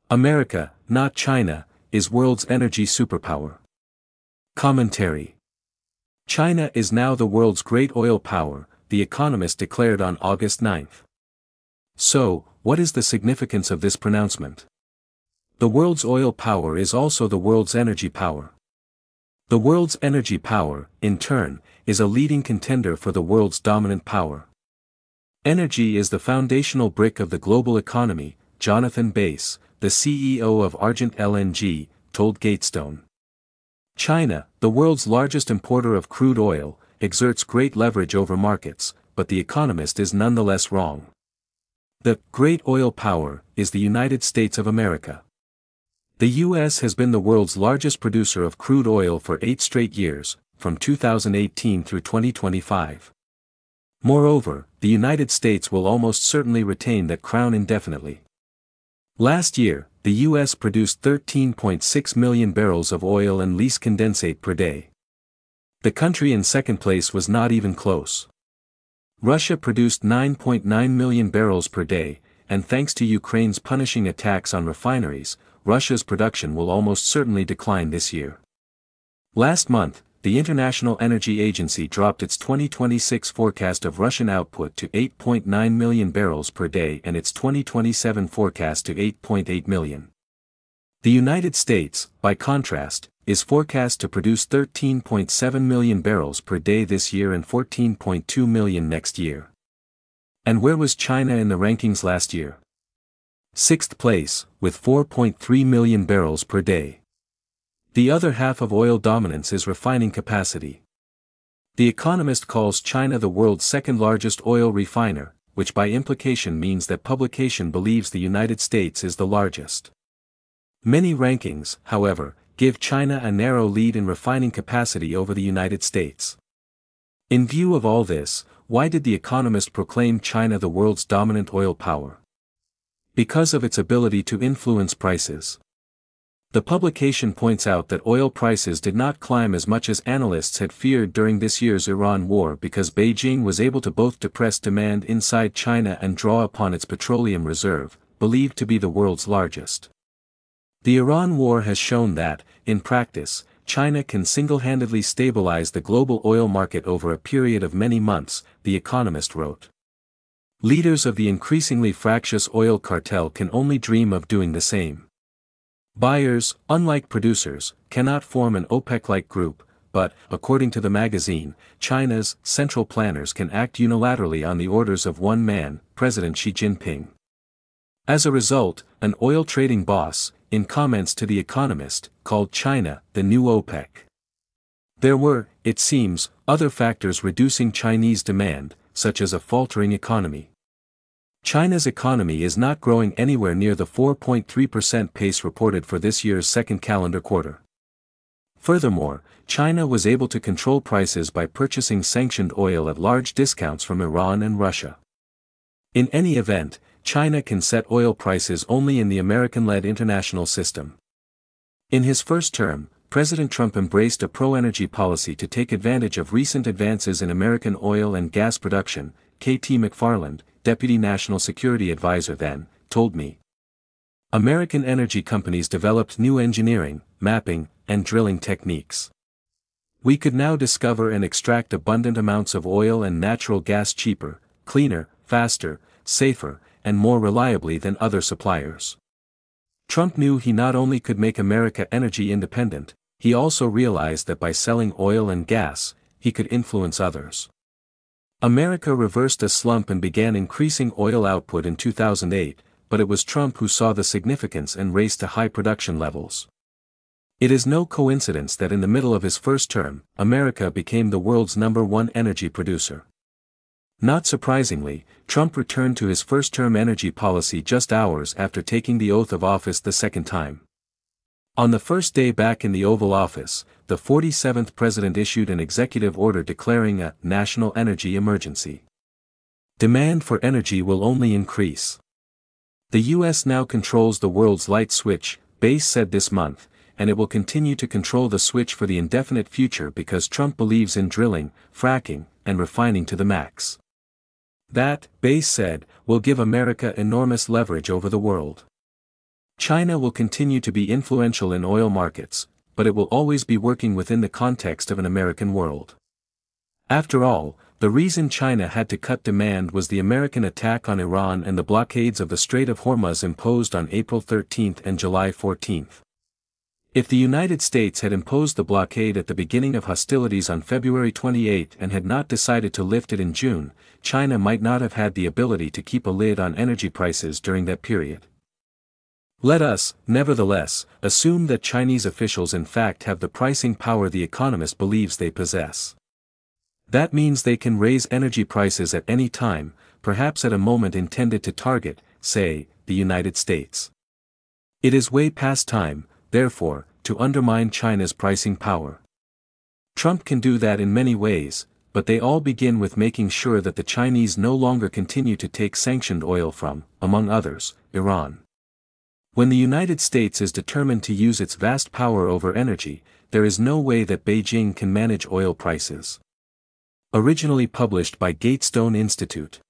America, not China, is world's energy superpower. Commentary. China is now the world's great oil power, The Economist declared on August 9. So, what is the significance of this pronouncement? The world's oil power is also the world's energy power. The world's energy power, in turn, is a leading contender for the world's dominant power. Energy is the foundational brick of the global economy, Jonathan Bass, the CEO of Argent LNG, told Gatestone. China, the world's largest importer of crude oil, exerts great leverage over markets, but The Economist is nonetheless wrong. The great oil power is the United States of America. The U.S. has been the world's largest producer of crude oil for 8 straight years, from 2018 through 2025. Moreover, the United States will almost certainly retain that crown indefinitely. Last year, the U.S. produced 13.6 million barrels of oil and least condensate per day. The country in second place was not even close. Russia produced 9.9 million barrels per day, and thanks to Ukraine's punishing attacks on refineries, Russia's production will almost certainly decline this year. Last month, the International Energy Agency dropped its 2026 forecast of Russian output to 8.9 million barrels per day and its 2027 forecast to 8.8 million. The United States, by contrast, is forecast to produce 13.7 million barrels per day this year and 14.2 million next year. And where was China in the rankings last year? 6th place, with 4.3 million barrels per day. The other half of oil dominance is refining capacity. The Economist calls China the world's second-largest oil refiner, which by implication means that publication believes the United States is the largest. Many rankings, however, give China a narrow lead in refining capacity over the United States. In view of all this, why did The Economist proclaim China the world's dominant oil power? Because of its ability to influence prices. The publication points out that oil prices did not climb as much as analysts had feared during this year's Iran war because Beijing was able to both depress demand inside China and draw upon its petroleum reserve, believed to be the world's largest. The Iran war has shown that, in practice, China can single-handedly stabilize the global oil market over a period of many months, The Economist wrote. Leaders of the increasingly fractious oil cartel can only dream of doing the same. Buyers, unlike producers, cannot form an OPEC-like group, but, according to the magazine, China's central planners can act unilaterally on the orders of one man, President Xi Jinping. As a result, an oil trading boss, in comments to The Economist, called China the new OPEC. There were, it seems, other factors reducing Chinese demand, such as a faltering economy. China's economy is not growing anywhere near the 4.3% pace reported for this year's second calendar quarter. Furthermore, China was able to control prices by purchasing sanctioned oil at large discounts from Iran and Russia. In any event, China can set oil prices only in the American-led international system. In his first term, President Trump embraced a pro-energy policy to take advantage of recent advances in American oil and gas production, K.T. McFarland, Deputy National Security Advisor then, told me. American energy companies developed new engineering, mapping, and drilling techniques. We could now discover and extract abundant amounts of oil and natural gas cheaper, cleaner, faster, safer, and more reliably than other suppliers. Trump knew he not only could make America energy independent, he also realized that by selling oil and gas, he could influence others. America reversed a slump and began increasing oil output in 2008, but it was Trump who saw the significance and raced to high production levels. It is no coincidence that in the middle of his first term, America became the world's #1 energy producer. Not surprisingly, Trump returned to his first-term energy policy just hours after taking the oath of office the second time. On the first day back in the Oval Office, the 47th president issued an executive order declaring a national energy emergency. Demand for energy will only increase. The U.S. now controls the world's light switch, Bass said this month, and it will continue to control the switch for the indefinite future because Trump believes in drilling, fracking, and refining to the max. That, Bass said, will give America enormous leverage over the world. China will continue to be influential in oil markets, but it will always be working within the context of an American world. After all, the reason China had to cut demand was the American attack on Iran and the blockades of the Strait of Hormuz imposed on April 13 and July 14. If the United States had imposed the blockade at the beginning of hostilities on February 28 and had not decided to lift it in June, China might not have had the ability to keep a lid on energy prices during that period. Let us, nevertheless, assume that Chinese officials in fact have the pricing power The Economist believes they possess. That means they can raise energy prices at any time, perhaps at a moment intended to target, say, the United States. It is way past time, therefore, to undermine China's pricing power. Trump can do that in many ways, but they all begin with making sure that the Chinese no longer continue to take sanctioned oil from, among others, Iran. When the United States is determined to use its vast power over energy, there is no way that Beijing can manage oil prices. Originally published by Gatestone Institute.